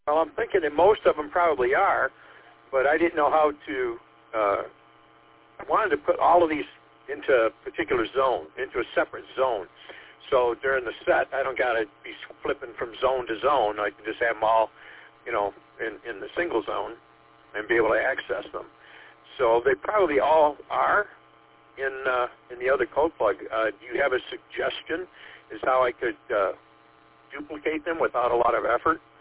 Well, I'm thinking that most of them probably are, but I didn't know how to. I wanted to put all of these into a particular zone, into a separate zone. So during the set, I don't got to be flipping from zone to zone. I can just have them all, in the single zone and be able to access them. So they probably all are in the other code plug. Do you have a suggestion as how I could duplicate them without a lot of effort?